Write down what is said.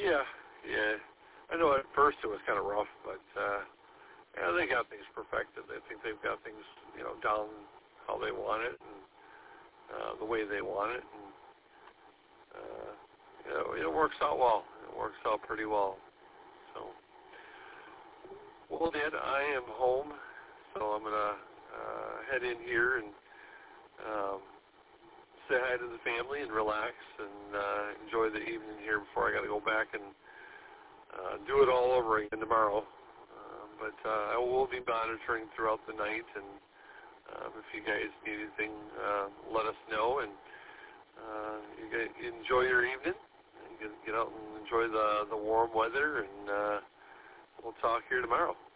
Yeah, yeah. I know at first it was kind of rough, but yeah, they got things perfected. I think they've got things, down how they want it and the way they want it, and it works out well. It works out pretty well. So, well, Dad, I am home, so I'm gonna head in here and say hi to the family and relax and enjoy the evening here before I got to go back and do it all over again tomorrow. But I will be monitoring throughout the night, and if you guys need anything, let us know. And you guys enjoy your evening. Get out and enjoy the warm weather, and we'll talk here tomorrow.